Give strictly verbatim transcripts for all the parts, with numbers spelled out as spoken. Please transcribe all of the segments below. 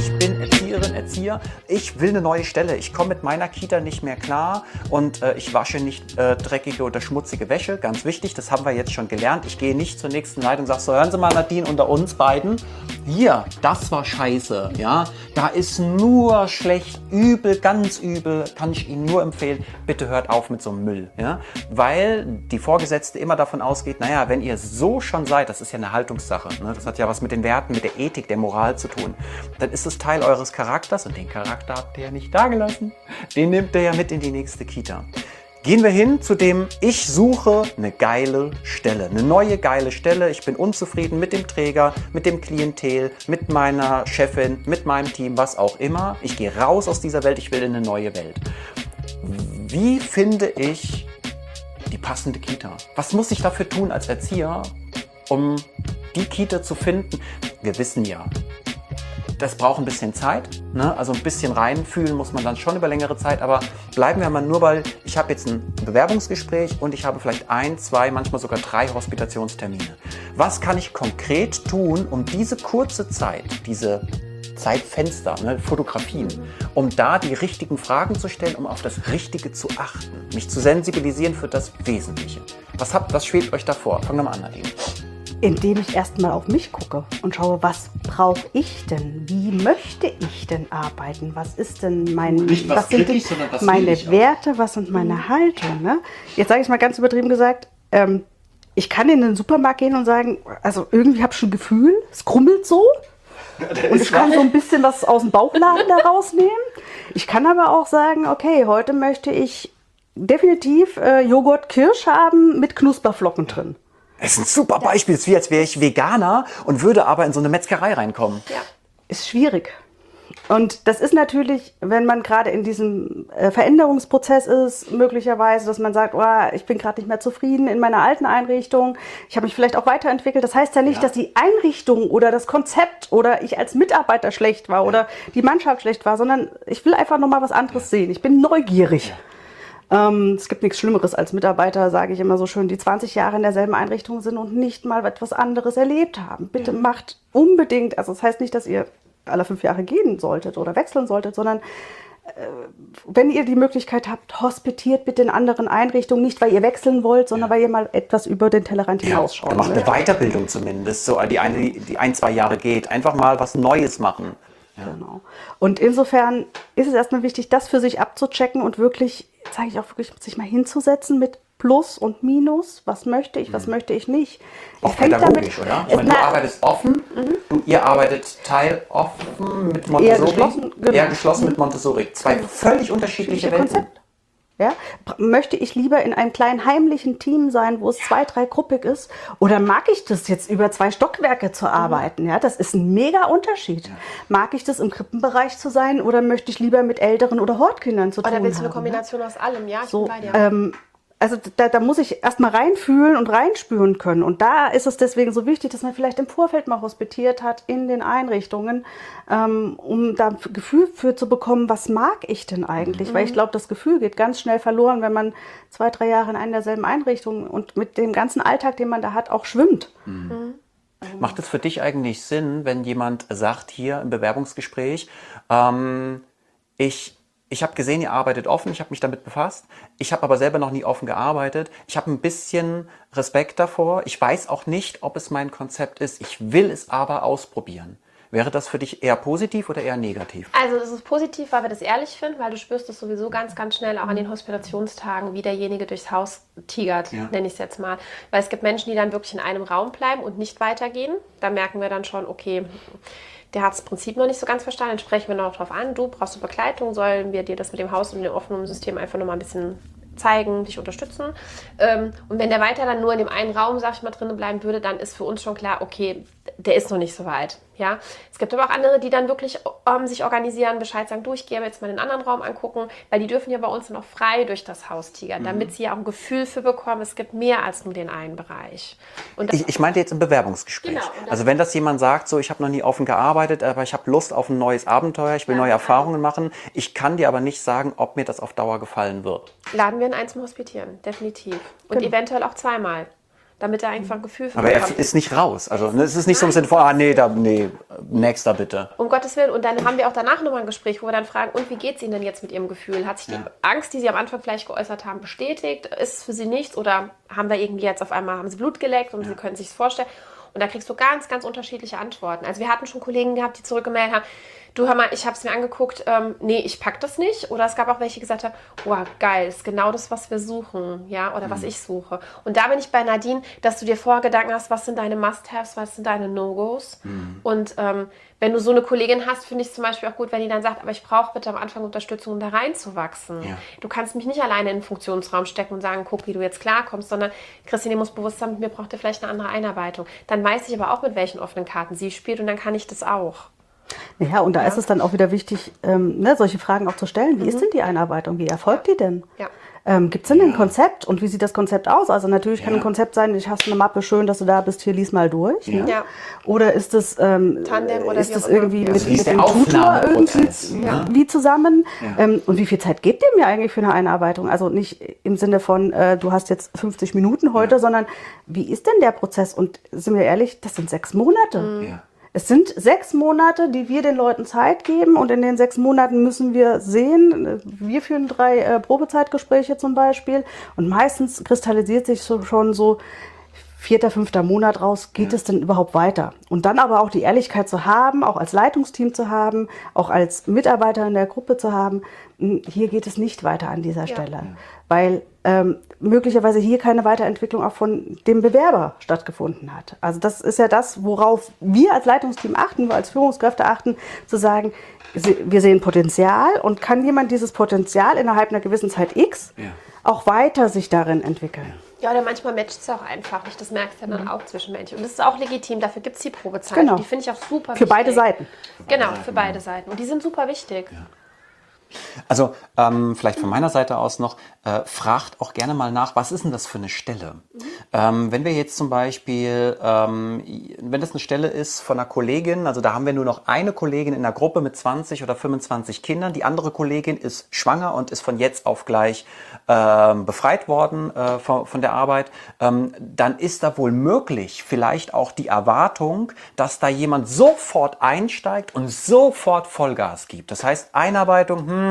ich bin Erzieherin, Erzieher, ich will eine neue Stelle, ich komme mit meiner Kita nicht mehr klar und äh, ich wasche nicht äh, dreckige oder schmutzige Wäsche, ganz wichtig, das haben wir jetzt schon gelernt. Ich gehe nicht zur nächsten Leitung und sage so, hören Sie mal Nadine, unter uns beiden, hier, das war scheiße, ja, da ist nur schlecht, übel, ganz übel, kann ich Ihnen nur empfehlen, bitte hört auf mit so einem Müll, ja, weil die Vorgesetzte immer davon ausgeht, naja, wenn ihr so schon seid, das ist ja eine Haltungssache, ne? Das hat ja was mit den Werten, mit der Ethik, der Moral zu tun, dann ist es Teil eures Charakters und den Charakter habt ihr ja nicht dagelassen, den nehmt ihr ja mit in die nächste Kita. Gehen wir hin zu dem, ich suche eine geile Stelle, eine neue geile Stelle. Ich bin unzufrieden mit dem Träger, mit dem Klientel, mit meiner Chefin, mit meinem Team, was auch immer. Ich gehe raus aus dieser Welt, ich will in eine neue Welt. Wie finde ich die passende Kita? Was muss ich dafür tun als Erzieher, um die Kita zu finden? Wir wissen ja, das braucht ein bisschen Zeit, ne? Also ein bisschen reinfühlen muss man dann schon über längere Zeit, aber bleiben wir mal nur, weil ich habe jetzt ein Bewerbungsgespräch und ich habe vielleicht ein, zwei, manchmal sogar drei Hospitationstermine. Was kann ich konkret tun, um diese kurze Zeit, diese Zeitfenster, ne, Fotografien, um da die richtigen Fragen zu stellen, um auf das Richtige zu achten, mich zu sensibilisieren für das Wesentliche. Was, habt, was schwebt euch da vor? Fangen wir mal an, Nadine. Indem ich erstmal auf mich gucke und schaue, was brauche ich denn? Wie möchte ich denn arbeiten? Was ist denn mein, Nicht was was sind kritisch, denn sondern was meine will ich auch. Werte, was sind meine Haltungen? Ne? Jetzt sage ich es mal ganz übertrieben gesagt, ähm, ich kann in den Supermarkt gehen und sagen, also irgendwie habe ich schon ein Gefühl, es krummelt so. Und ich kann so ein bisschen was aus dem Bauchladen da rausnehmen. Ich kann aber auch sagen, okay, heute möchte ich definitiv äh, Joghurt Kirsch haben mit Knusperflocken drin. Das ist ein super Beispiel, es ist wie als wäre ich Veganer und würde aber in so eine Metzgerei reinkommen. Ja. Ist schwierig. Und das ist natürlich, wenn man gerade in diesem äh, Veränderungsprozess ist, möglicherweise, dass man sagt, oh, ich bin gerade nicht mehr zufrieden in meiner alten Einrichtung, ich habe mich vielleicht auch weiterentwickelt. Das heißt ja nicht, ja, dass die Einrichtung oder das Konzept oder ich als Mitarbeiter schlecht war, ja, oder die Mannschaft schlecht war, sondern ich will einfach nochmal was anderes, ja, sehen. Ich bin neugierig. Ja. Ähm, es gibt nichts Schlimmeres als Mitarbeiter, sage ich immer so schön, die zwanzig Jahre in derselben Einrichtung sind und nicht mal etwas anderes erlebt haben. Bitte ja, macht unbedingt, also das heißt nicht, dass ihr alle fünf Jahre gehen solltet oder wechseln solltet, sondern äh, wenn ihr die Möglichkeit habt, hospitiert bitte in anderen Einrichtungen, nicht weil ihr wechseln wollt, sondern ja, weil ihr mal etwas über den Tellerrand hinausschaut. Ja, macht eine Weiterbildung zumindest, so die, eine, die ein, zwei Jahre geht. Einfach mal was Neues machen. Ja. Genau. Und insofern ist es erstmal wichtig, das für sich abzuchecken und wirklich, sage ich auch wirklich, sich mal hinzusetzen mit Plus und Minus. Was möchte ich, was mhm. möchte ich nicht. Auch ich pädagogisch, damit, oder? Ich meine, du arbeitest offen, mhm. du, ihr arbeitet teiloffen mit Montessori, eher geschlossen, genau, eher geschlossen mit Montessori. Zwei völlig unterschiedliche Welten. Konzept. Ja? Möchte ich lieber in einem kleinen heimlichen Team sein, wo es zwei-, dreigruppig ist? Oder mag ich das jetzt über zwei Stockwerke zu arbeiten? Ja, das ist ein mega Unterschied. Ja. Mag ich das im Krippenbereich zu sein oder möchte ich lieber mit älteren oder Hortkindern zu tun haben? Oder willst du eine Kombination ja? aus allem? Ja, ich so, bin bei dir. Ähm, also da, da muss ich erstmal reinfühlen und reinspüren können. Und da ist es deswegen so wichtig, dass man vielleicht im Vorfeld mal hospitiert hat in den Einrichtungen, ähm, um da ein Gefühl für zu bekommen, was mag ich denn eigentlich? Mhm. Weil ich glaube, das Gefühl geht ganz schnell verloren, wenn man zwei, drei Jahre in einer derselben Einrichtung und mit dem ganzen Alltag, den man da hat, auch schwimmt. Mhm. Mhm. Macht es für dich eigentlich Sinn, wenn jemand sagt hier im Bewerbungsgespräch, ähm, ich Ich habe gesehen, ihr arbeitet offen, ich habe mich damit befasst. Ich habe aber selber noch nie offen gearbeitet. Ich habe ein bisschen Respekt davor. Ich weiß auch nicht, ob es mein Konzept ist. Ich will es aber ausprobieren. Wäre das für dich eher positiv oder eher negativ? Also es ist positiv, weil wir das ehrlich finden, weil du spürst es sowieso ganz, ganz schnell auch an den Hospitationstagen, wie derjenige durchs Haus tigert, ja, nenne ich es jetzt mal. Weil es gibt Menschen, die dann wirklich in einem Raum bleiben und nicht weitergehen. Da merken wir dann schon, okay, der hat das Prinzip noch nicht so ganz verstanden, dann sprechen wir noch darauf an, du brauchst du Begleitung, sollen wir dir das mit dem Haus und dem offenen System einfach nochmal ein bisschen zeigen, dich unterstützen. Und wenn der weiter dann nur in dem einen Raum, sag ich mal, drinnen bleiben würde, dann ist für uns schon klar, okay, der ist noch nicht so weit. Ja? Es gibt aber auch andere, die dann wirklich ähm, sich organisieren, Bescheid sagen, du, ich gehe jetzt mal den anderen Raum angucken, weil die dürfen ja bei uns noch frei durch das Haus tigern, mhm, damit sie ja auch ein Gefühl für bekommen, es gibt mehr als nur den einen Bereich. Und ich, ich meinte jetzt im Bewerbungsgespräch. Genau, also wenn das jemand sagt, so ich habe noch nie offen gearbeitet, aber ich habe Lust auf ein neues Abenteuer, ich will ja, neue Erfahrungen machen, ich kann dir aber nicht sagen, ob mir das auf Dauer gefallen wird. Laden wir ihn ein zum Hospitieren, definitiv. Und genau, eventuell auch zweimal. damit er einfach ein Gefühl für Aber er bekommt. ist nicht raus. Also ne, es ist nicht so im Sinne von, ah nee, da, nee, nächster bitte. Um Gottes Willen. Und dann haben wir auch danach nochmal ein Gespräch, wo wir dann fragen, und wie geht es Ihnen denn jetzt mit Ihrem Gefühl? Hat sich die Ja. Angst, die Sie am Anfang vielleicht geäußert haben, bestätigt? Ist es für Sie nichts? Oder haben da irgendwie jetzt auf einmal, haben Sie Blut geleckt und ja. Sie können sich das vorstellen? Und da kriegst du ganz, ganz unterschiedliche Antworten. Also wir hatten schon Kollegen gehabt, die zurückgemeldet haben, du, hör mal, ich habe es mir angeguckt, ähm, nee, ich pack das nicht. Oder es gab auch welche, die gesagt haben, wow, geil, ist genau das, was wir suchen, ja, oder mhm. was ich suche. Und da bin ich bei Nadine, dass du dir vorher Gedanken hast, was sind deine Must-Haves, was sind deine No-Gos. Mhm. Und ähm, wenn du so eine Kollegin hast, finde ich es zum Beispiel auch gut, wenn die dann sagt, aber ich brauche bitte am Anfang Unterstützung, um da reinzuwachsen. Ja. Du kannst mich nicht alleine in den Funktionsraum stecken und sagen, guck, wie du jetzt klarkommst, sondern Christine muss bewusst sein, mit mir braucht ihr vielleicht eine andere Einarbeitung. Dann weiß ich aber auch, mit welchen offenen Karten sie spielt und dann kann ich das auch. Ja, und da ja. ist es dann auch wieder wichtig, ähm, ne, solche Fragen auch zu stellen. Wie mhm. ist denn die Einarbeitung? Wie erfolgt ja. die denn? Ja. Ähm, Gibt es denn ja. ein Konzept? Und wie sieht das Konzept aus? Also natürlich kann ja. ein Konzept sein, ich hast eine Mappe, schön, dass du da bist, hier lies mal durch. Ja. Ne? Ja. Oder ist das, ähm, Tandem oder ist wie das auch immer. irgendwie Ja, mit, so hieß mit der dem Tutor irgendwie Ja. wie zusammen? Ja. Ähm, und wie viel Zeit gebt ihr mir eigentlich für eine Einarbeitung? Also nicht im Sinne von, äh, du hast jetzt fünfzig Minuten heute, Ja. sondern wie ist denn der Prozess? Und sind wir ehrlich, das sind sechs Monate. Mhm. Ja. Es sind sechs Monate, die wir den Leuten Zeit geben, und in den sechs Monaten müssen wir sehen, wir führen drei äh, Probezeitgespräche zum Beispiel, und meistens kristallisiert sich so, schon so vierter, fünfter Monat raus, geht ja. es denn überhaupt weiter? Und dann aber auch die Ehrlichkeit zu haben, auch als Leitungsteam zu haben, auch als Mitarbeiter in der Gruppe zu haben, hier geht es nicht weiter an dieser ja. Stelle, weil ähm, möglicherweise hier keine Weiterentwicklung auch von dem Bewerber stattgefunden hat. Also das ist ja das, worauf wir als Leitungsteam achten, wir als Führungskräfte achten, zu sagen, wir sehen Potenzial, und kann jemand dieses Potenzial innerhalb einer gewissen Zeit X ja. auch weiter sich darin entwickeln. Ja, oder manchmal matcht es auch einfach nicht. Das merkst du ja dann mhm. auch zwischenmenschlich. Und das ist auch legitim. Dafür gibt es die Probezeit. Genau. Die finde ich auch super Für wichtig. beide Seiten. Genau, für beide Seiten. Und die sind super wichtig. Ja. Also ähm, vielleicht von meiner Seite aus noch, äh, fragt auch gerne mal nach, was ist denn das für eine Stelle? Mhm. Ähm, wenn wir jetzt zum Beispiel, ähm, wenn das eine Stelle ist von einer Kollegin, also da haben wir nur noch eine Kollegin in der Gruppe mit zwanzig oder fünfundzwanzig Kindern, die andere Kollegin ist schwanger und ist von jetzt auf gleich ähm, befreit worden äh, von, von der Arbeit, ähm, dann ist da wohl möglich vielleicht auch die Erwartung, dass da jemand sofort einsteigt und sofort Vollgas gibt. Das heißt, Einarbeitung, hm,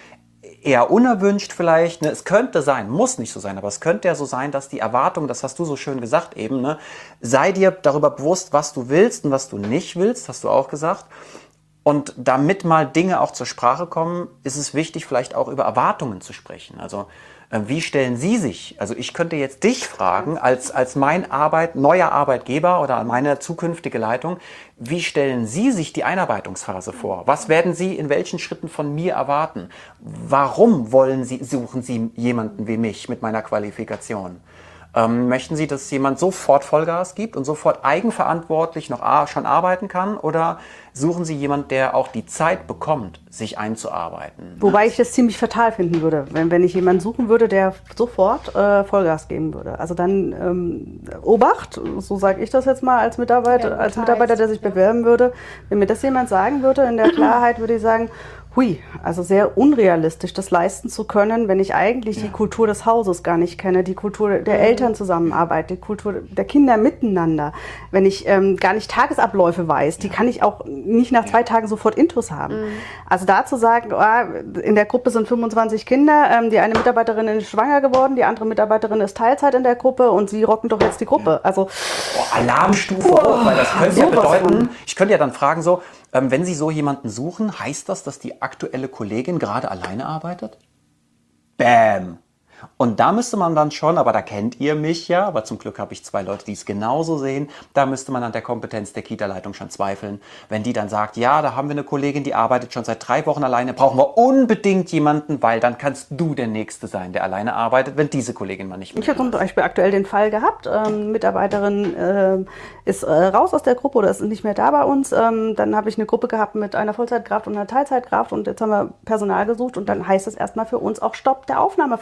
eher unerwünscht vielleicht. Ne? Es könnte sein, muss nicht so sein, aber es könnte ja so sein, dass die Erwartung, das hast du so schön gesagt eben, ne? Sei dir darüber bewusst, was du willst und was du nicht willst, hast du auch gesagt. Und damit mal Dinge auch zur Sprache kommen, ist es wichtig, vielleicht auch über Erwartungen zu sprechen. Also äh, wie stellen Sie sich, also ich könnte jetzt dich fragen, als, als mein Arbeit, neuer Arbeitgeber oder meine zukünftige Leitung, wie stellen Sie sich die Einarbeitungsphase vor? Was werden Sie in welchen Schritten von mir erwarten? Warum wollen Sie, suchen Sie jemanden wie mich mit meiner Qualifikation? Ähm, möchten Sie, dass jemand sofort Vollgas gibt und sofort eigenverantwortlich noch a- schon arbeiten kann? Oder suchen Sie jemanden, der auch die Zeit bekommt, sich einzuarbeiten? Wobei ich das ziemlich fatal finden würde, wenn, wenn ich jemanden suchen würde, der sofort äh, Vollgas geben würde. Also dann ähm, Obacht, so sage ich das jetzt mal als Mitarbeiter, ja, als Mitarbeiter, der sich bewerben würde. Wenn mir das jemand sagen würde, in der Klarheit würde ich sagen, hui, also sehr unrealistisch, das leisten zu können, wenn ich eigentlich ja. die Kultur des Hauses gar nicht kenne, die Kultur der mhm. Elternzusammenarbeit, die Kultur der Kinder miteinander, wenn ich ähm, gar nicht Tagesabläufe weiß, die ja. kann ich auch nicht nach zwei ja. Tagen sofort Intus haben. Mhm. Also da zu sagen, oh, in der Gruppe sind fünfundzwanzig Kinder, ähm, die eine Mitarbeiterin ist schwanger geworden, die andere Mitarbeiterin ist Teilzeit in der Gruppe und sie rocken doch jetzt die Gruppe. Ja. Also oh, Alarmstufe oh, hoch, weil das könnte ja bedeuten, ich könnte ja dann fragen so, ähm, wenn Sie so jemanden suchen, heißt das, dass die aktuelle Kollegin gerade alleine arbeitet? Bäm! Und da müsste man dann schon, aber da kennt ihr mich ja, aber zum Glück habe ich zwei Leute, die es genauso sehen, da müsste man an der Kompetenz der Kita-Leitung schon zweifeln. Wenn die dann sagt, ja, da haben wir eine Kollegin, die arbeitet schon seit drei Wochen alleine, brauchen wir unbedingt jemanden, weil dann kannst du der Nächste sein, der alleine arbeitet, wenn diese Kollegin mal nicht mehr Ich habe zum Beispiel aktuell den Fall gehabt, ähm, Mitarbeiterin äh, ist äh, raus aus der Gruppe oder ist nicht mehr da bei uns. Ähm, dann habe ich eine Gruppe gehabt mit einer Vollzeitkraft und einer Teilzeitkraft und jetzt haben wir Personal gesucht und dann heißt es erstmal für uns auch Stopp der Aufnahme von Kindern.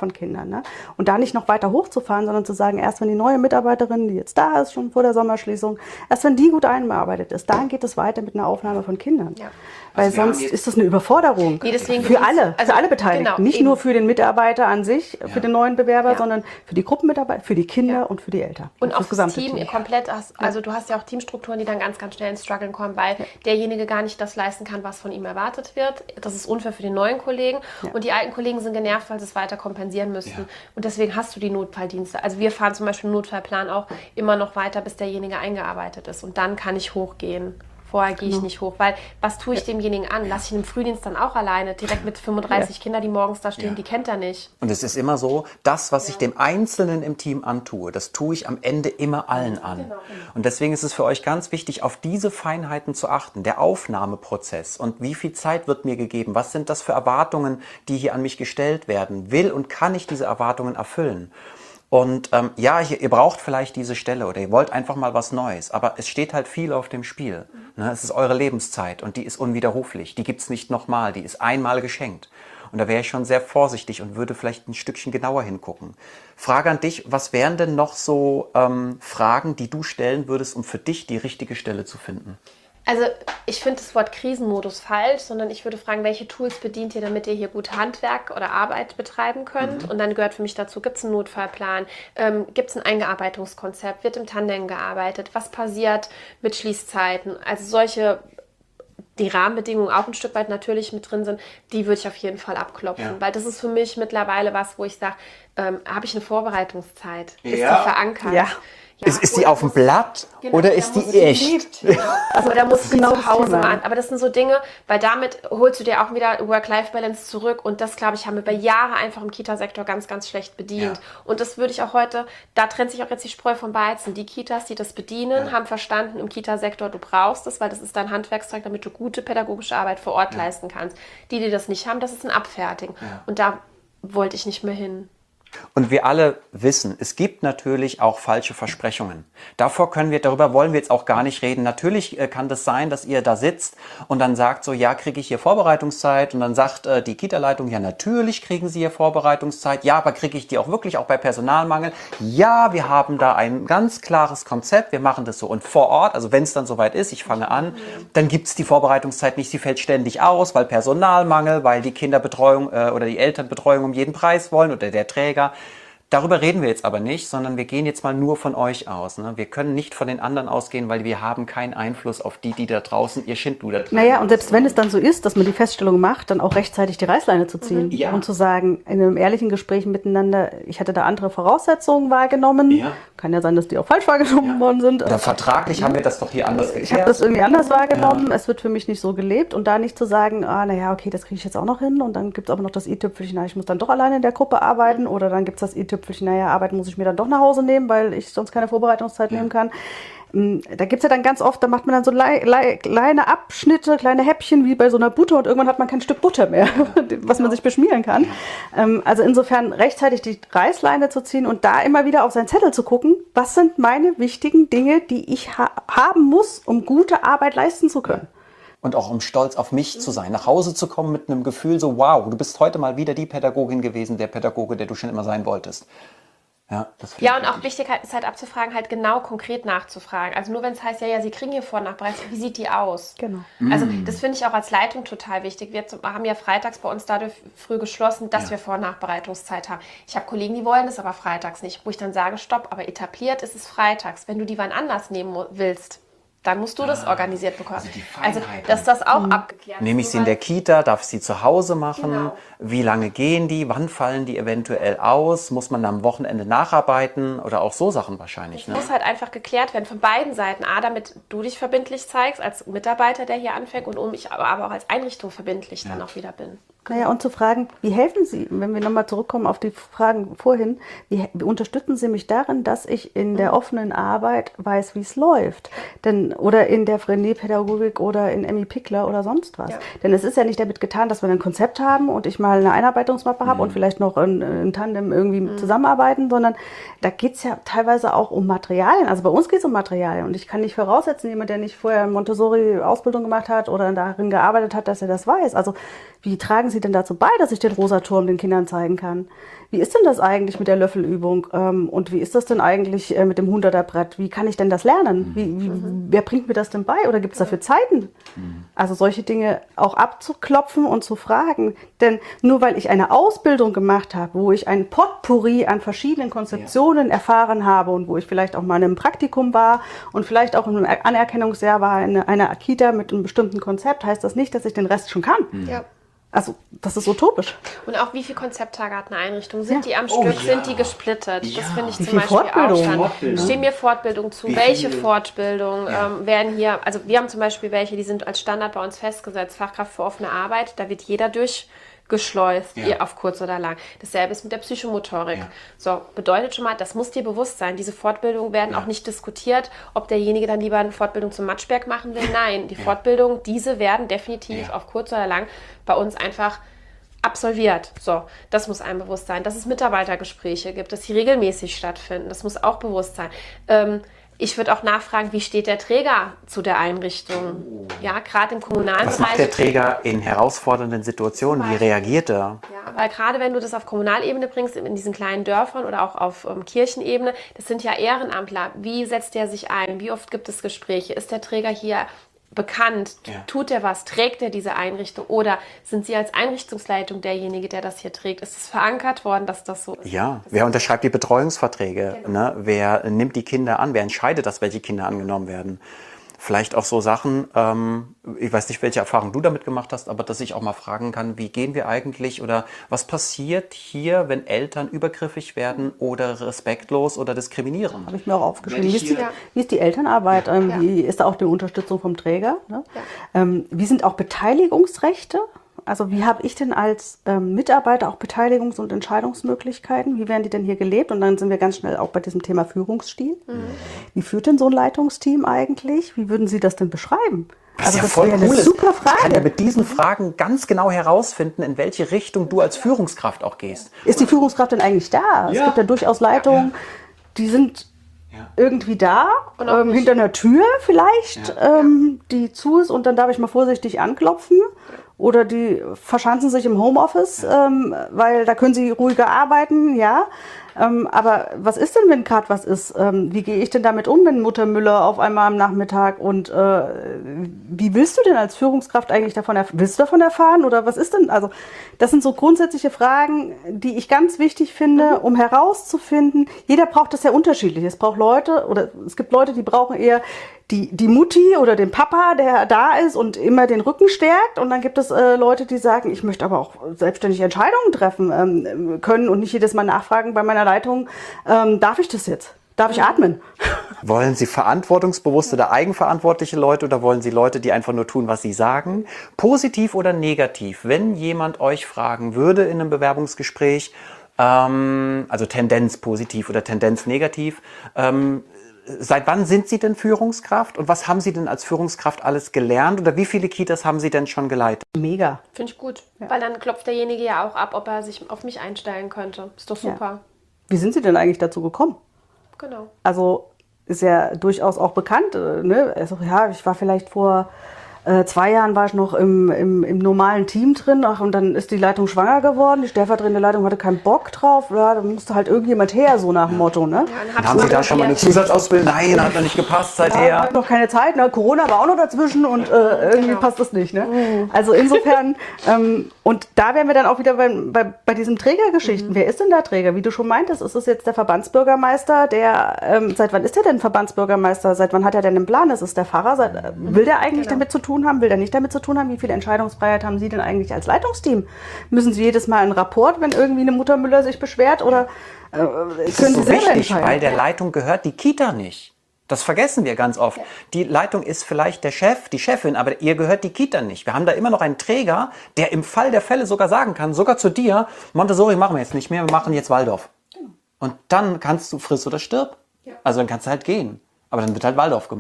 Ne? Und da nicht noch weiter hochzufahren, sondern zu sagen, erst wenn die neue Mitarbeiterin, die jetzt da ist, schon vor der Sommerschließung, erst wenn die gut eingearbeitet ist, dann geht es weiter mit einer Aufnahme von Kindern. Ja. Weil Also wir sonst haben jetzt- ist das eine Überforderung Nee, deswegen für geht's- alle, also für alle Beteiligten. genau, Nicht eben. nur für den Mitarbeiter an sich, für den neuen Bewerber, Ja. sondern für die Gruppenmitarbeiter, für die Kinder Ja. und für die Eltern. Und für auch das gesamte Team, ihr komplett, hast, also du hast ja auch Teamstrukturen, die dann ganz, ganz schnell ins Struggeln kommen, weil derjenige gar nicht das leisten kann, was von ihm erwartet wird. Das ist unfair für den neuen Kollegen. Ja. Und die alten Kollegen sind genervt, weil sie es weiter kompensieren müssten. Ja. Und deswegen hast du die Notfalldienste. Also wir fahren zum Beispiel einen Notfallplan auch immer noch weiter, bis derjenige eingearbeitet ist. Und dann kann ich hochgehen. Vorher gehe ich Genau. nicht hoch, weil was tue ich demjenigen an? Lasse ich ihn im Frühdienst dann auch alleine, direkt mit fünfunddreißig Ja. Kindern, die morgens da stehen, Ja. die kennt er nicht. Und es ist immer so, das, was ich dem Einzelnen im Team antue, das tue ich am Ende immer allen an. Und deswegen ist es für euch ganz wichtig, auf diese Feinheiten zu achten. Der Aufnahmeprozess und wie viel Zeit wird mir gegeben? Was sind das für Erwartungen, die hier an mich gestellt werden? Will und kann ich diese Erwartungen erfüllen? Und ähm, ja, ihr, ihr braucht vielleicht diese Stelle oder ihr wollt einfach mal was Neues, aber es steht halt viel auf dem Spiel. Ne? Es ist eure Lebenszeit und die ist unwiderruflich. Die gibt's nicht nochmal, die ist einmal geschenkt. Und da wäre ich schon sehr vorsichtig und würde vielleicht ein Stückchen genauer hingucken. Frage an dich, was wären denn noch so ähm, Fragen, die du stellen würdest, um für dich die richtige Stelle zu finden? Also ich finde das Wort Krisenmodus falsch, sondern ich würde fragen, welche Tools bedient ihr, damit ihr hier gut Handwerk oder Arbeit betreiben könnt? Mhm. Und dann gehört für mich dazu, gibt es einen Notfallplan, ähm, gibt es ein Eingearbeitungskonzept, wird im Tandem gearbeitet, was passiert mit Schließzeiten? Also solche, die Rahmenbedingungen auch ein Stück weit natürlich mit drin sind, die würde ich auf jeden Fall abklopfen. Ja. Weil das ist für mich mittlerweile was, wo ich sage, ähm, habe ich eine Vorbereitungszeit? Ist Ja. die verankert? Ja. Ja, ist, ist die oder auf dem muss- Blatt Genau, oder da ist muss die ich echt? Also da muss ich genau zu das Hause Thema. mal an. Aber das sind so Dinge, weil damit holst du dir auch wieder Work-Life-Balance zurück. Und das, glaube ich, haben wir bei Jahren einfach im Kita-Sektor ganz, ganz schlecht bedient. Ja. Und das würde ich auch heute, da trennt sich auch jetzt die Spreu vom Weizen. Die Kitas, die das bedienen, Ja. haben verstanden, im Kita-Sektor, du brauchst es, weil das ist dein Handwerkszeug, damit du gute pädagogische Arbeit vor Ort leisten kannst. Die, die das nicht haben, das ist ein Abfertigen. Ja. Und da wollte ich nicht mehr hin. Und wir alle wissen, es gibt natürlich auch falsche Versprechungen. Davor können wir, darüber wollen wir jetzt auch gar nicht reden. Natürlich äh, kann das sein, dass ihr da sitzt und dann sagt so, ja, kriege ich hier Vorbereitungszeit? Und dann sagt äh, die Kita-Leitung, ja, natürlich kriegen Sie hier Vorbereitungszeit. Ja, aber kriege ich die auch wirklich, auch bei Personalmangel? Ja, wir haben da ein ganz klares Konzept. Wir machen das so. Und vor Ort, also wenn es dann soweit ist, ich fange an, dann gibt es die Vorbereitungszeit nicht. Sie fällt ständig aus, weil Personalmangel, weil die Kinderbetreuung äh, oder die Elternbetreuung um jeden Preis wollen oder der Träger. Darüber reden wir jetzt aber nicht, sondern wir gehen jetzt mal nur von euch aus. Ne? Wir können nicht von den anderen ausgehen, weil wir haben keinen Einfluss auf die, die da draußen ihr Schindluder treiben. Naja, und selbst wenn es dann so ist, dass man die Feststellung macht, dann auch rechtzeitig die Reißleine zu ziehen Ja. und zu sagen, in einem ehrlichen Gespräch miteinander, ich hatte da andere Voraussetzungen wahrgenommen. Ja. Kann ja sein, dass die auch falsch wahrgenommen Ja. worden sind. Oder vertraglich haben wir das doch hier anders geklärt. Ich habe das irgendwie anders wahrgenommen, es wird für mich nicht so gelebt und da nicht zu sagen, ah, naja, okay, das kriege ich jetzt auch noch hin und dann gibt es aber noch das i-Tüpfelchen, na, ich muss dann doch alleine in der Gruppe arbeiten oder dann gibt es das i-Tüpfelchen, naja, arbeiten muss ich mir dann doch nach Hause nehmen, weil ich sonst keine Vorbereitungszeit nehmen kann. Da gibt es ja dann ganz oft, da macht man dann so lei- lei- kleine Abschnitte, kleine Häppchen wie bei so einer Butter und irgendwann hat man kein Stück Butter mehr, was man sich beschmieren kann. Ähm, also insofern rechtzeitig die Reißleine zu ziehen und da immer wieder auf seinen Zettel zu gucken, was sind meine wichtigen Dinge, die ich ha- haben muss, um gute Arbeit leisten zu können. Und auch um stolz auf mich zu sein, nach Hause zu kommen mit einem Gefühl so, wow, du bist heute mal wieder die Pädagogin gewesen, der Pädagoge, der du schon immer sein wolltest. Ja, das finde Ja, ich und auch wichtig. wichtig halt, ist halt abzufragen, halt genau konkret nachzufragen. Also nur wenn es heißt, ja, ja, Sie kriegen hier vor Nachbereitung, wie sieht die aus? Genau. Also das finde ich auch als Leitung total wichtig. Wir zum- haben ja freitags bei uns dadurch früh geschlossen, dass Ja. wir Vor- und Nachbereitungszeit haben. Ich habe Kollegen, die wollen das aber freitags nicht, wo ich dann sage, stopp, aber etabliert ist es freitags. Wenn du die wann anders nehmen mu- willst, dann musst du das organisiert bekommen. also die Also, Feinheiten. dass das auch abgeklärt Nehme ich ist, sie in der Kita, darf ich sie zu Hause machen? Genau. Wie lange gehen die? Wann fallen die eventuell aus? Muss man am Wochenende nacharbeiten? Oder auch so Sachen wahrscheinlich. Ne? muss halt einfach geklärt werden von beiden Seiten. A, damit du dich verbindlich zeigst als Mitarbeiter, der hier anfängt und um ich aber aber auch als Einrichtung verbindlich dann auch wieder bin. Naja, und zu fragen, wie helfen Sie, wenn wir nochmal zurückkommen auf die Fragen vorhin, wie, wie unterstützen Sie mich darin, dass ich in der offenen Arbeit weiß, wie es läuft? Denn dann oder in der Frenet-Pädagogik oder in Emmy Pickler oder sonst was. Ja. Denn es ist ja nicht damit getan, dass wir ein Konzept haben und ich mal eine Einarbeitungsmappe habe und vielleicht noch in, in Tandem irgendwie Mhm. zusammenarbeiten, sondern da geht es ja teilweise auch um Materialien. Also bei uns geht es um Materialien und ich kann nicht voraussetzen, jemand, der nicht vorher Montessori-Ausbildung gemacht hat oder darin gearbeitet hat, dass er das weiß. Also wie tragen Sie denn dazu bei, dass ich den Rosaturm den Kindern zeigen kann? Wie ist denn das eigentlich mit der Löffelübung? Ähm, und wie ist das denn eigentlich äh, mit dem Hunderterbrett? Wie kann ich denn das lernen? Wie, wie, wer bringt mir das denn bei? Oder gibt es dafür Zeiten? Also solche Dinge auch abzuklopfen und zu fragen. Denn nur weil ich eine Ausbildung gemacht habe, wo ich ein Potpourri an verschiedenen Konzeptionen ja. erfahren habe und wo ich vielleicht auch mal in einem Praktikum war und vielleicht auch in einem Anerkennungsjahr war in einer Kita mit einem bestimmten Konzept, heißt das nicht, dass ich den Rest schon kann. Ja. Also, das ist utopisch. Und auch wie viele Konzepttage hat eine Einrichtung? Sind Ja. die am Oh, Stück? ja. Sind die gesplittet? Ja. Das finde ich Wie zum viel Beispiel Fortbildung? auch spannend. Fortbildung. Stehen mir Fortbildung zu? Wie Welche viel? Fortbildung Ja. ähm, werden hier, also wir haben zum Beispiel welche, die sind als Standard bei uns festgesetzt, Fachkraft für offene Arbeit, da wird jeder durchgeschleust, Ja. ihr auf kurz oder lang. Dasselbe ist mit der Psychomotorik. Ja. So, bedeutet schon mal, das muss dir bewusst sein. Diese Fortbildungen werden Ja. auch nicht diskutiert, ob derjenige dann lieber eine Fortbildung zum Matschberg machen will. Nein, die Fortbildungen, diese werden definitiv Ja. auf kurz oder lang bei uns einfach absolviert. So, das muss einem bewusst sein. Dass es Mitarbeitergespräche gibt, dass sie regelmäßig stattfinden. Das muss auch bewusst sein. Ähm, ich würde auch nachfragen, wie steht der Träger zu der Einrichtung? Ja, gerade im kommunalen Was Bereich. macht der Träger in herausfordernden Situationen? Wie reagiert er? Ja, weil gerade wenn du das auf Kommunalebene bringst, in diesen kleinen Dörfern oder auch auf ähm, Kirchenebene, das sind ja Ehrenamtler. Wie setzt der sich ein? Wie oft gibt es Gespräche? Ist der Träger hier bekannt? Ja. Tut er was? Trägt er diese Einrichtung? Oder sind Sie als Einrichtungsleitung derjenige, der das hier trägt? Ist es verankert worden, dass das so ist? Ja, wer unterschreibt die Betreuungsverträge? Ne? Wer nimmt die Kinder an? Wer entscheidet, dass welche Kinder angenommen werden? Vielleicht auch so Sachen, ähm, ich weiß nicht, welche Erfahrung du damit gemacht hast, aber dass ich auch mal fragen kann, wie gehen wir eigentlich oder was passiert hier, wenn Eltern übergriffig werden oder respektlos oder diskriminieren? Habe ich mir auch aufgeschrieben. Wenn Wie ich ist, die, hier- wie ist die Elternarbeit? Ähm, Ja. Wie ist da auch die Unterstützung vom Träger? Ne? Ja. Ähm, wie sind auch Beteiligungsrechte? Also wie habe ich denn als ähm, Mitarbeiter auch Beteiligungs- und Entscheidungsmöglichkeiten? Wie werden die denn hier gelebt? Und dann sind wir ganz schnell auch bei diesem Thema Führungsstil. Wie führt denn so ein Leitungsteam eigentlich? Wie würden Sie das denn beschreiben? Was ja das voll wäre cool eine ist. super Ich kann ja Frage. mit diesen Fragen ganz genau herausfinden, in welche Richtung du als Führungskraft auch gehst. Ist die Führungskraft denn eigentlich da? Es Ja. gibt ja durchaus Leitungen, die sind Ja. irgendwie da, Und auch ähm, nicht. hinter einer Tür vielleicht, Ja. ähm, die zu ist und dann darf ich mal vorsichtig anklopfen. Oder die verschanzen sich im Homeoffice, ähm, weil da können sie ruhiger arbeiten, ja. Ähm, aber was ist denn, wenn gerade was ist? Ähm, wie gehe ich denn damit um, wenn Mutter Müller auf einmal am Nachmittag und äh, wie willst du denn als Führungskraft eigentlich davon erf- willst du davon erfahren oder was ist denn? Also das sind so grundsätzliche Fragen, die ich ganz wichtig finde, um herauszufinden. Jeder braucht das ja unterschiedlich. Es braucht Leute oder es gibt Leute, die brauchen eher die, die Mutti oder den Papa, der da ist und immer den Rücken stärkt. Und dann gibt es äh, Leute, die sagen, ich möchte aber auch selbstständig Entscheidungen treffen ähm, können und nicht jedes Mal nachfragen bei meiner Leitung, ähm, darf ich das jetzt? Darf ich atmen? Wollen Sie verantwortungsbewusste oder eigenverantwortliche Leute oder wollen Sie Leute, die einfach nur tun, was sie sagen? Positiv oder negativ? Wenn jemand euch fragen würde in einem Bewerbungsgespräch, ähm, also Tendenz positiv oder Tendenz negativ, ähm, seit wann sind Sie denn Führungskraft und was haben Sie denn als Führungskraft alles gelernt oder wie viele Kitas haben Sie denn schon geleitet? Mega. Finde ich gut. Weil dann klopft derjenige ja auch ab, ob er sich auf mich einstellen könnte. Ist doch super. Wie sind Sie denn eigentlich dazu gekommen? Genau. Also ist ja durchaus auch bekannt. äh, Ne? Also ja, ich war vielleicht vor äh, zwei Jahren war ich noch im, im, im normalen Team drin. Ach, und dann ist die Leitung schwanger geworden. Die stellvertretende Leitung hatte keinen Bock drauf. Ja, da musste halt irgendjemand her, so nach dem Motto. Ne? Ja, dann Und haben Sie da schon mal eine Zusatzausbildung? Nein, hat noch nicht gepasst seither. Ja, hat noch keine Zeit, ne? Corona war auch noch dazwischen und äh, irgendwie Genau. passt das nicht. Ne? Also insofern, ähm, und da wären wir dann auch wieder bei, bei, bei diesen Trägergeschichten. Wer ist denn der Träger? Wie du schon meintest, ist es jetzt der Verbandsbürgermeister, der, ähm, seit wann ist der denn Verbandsbürgermeister? Seit wann hat er denn einen Plan? Ist es der Pfarrer? Seit, äh, will der eigentlich Genau. damit zu tun haben? Will der nicht damit zu tun haben? Wie viel Entscheidungsfreiheit haben Sie denn eigentlich als Leitungsteam? Müssen Sie jedes Mal einen Rapport, wenn irgendwie eine Mutter Müller sich beschwert oder äh, Das können ist Sie so selber wichtig, entscheiden? weil der Leitung gehört die Kita nicht. Das vergessen wir ganz oft. Die Leitung ist vielleicht der Chef, die Chefin, aber ihr gehört die Kita nicht. Wir haben da immer noch einen Träger, der im Fall der Fälle sogar sagen kann, sogar zu dir, Montessori machen wir jetzt nicht mehr, wir machen jetzt Waldorf. Und dann kannst du friss oder stirb. Also dann kannst du halt gehen. Aber dann wird halt Waldorf gemacht.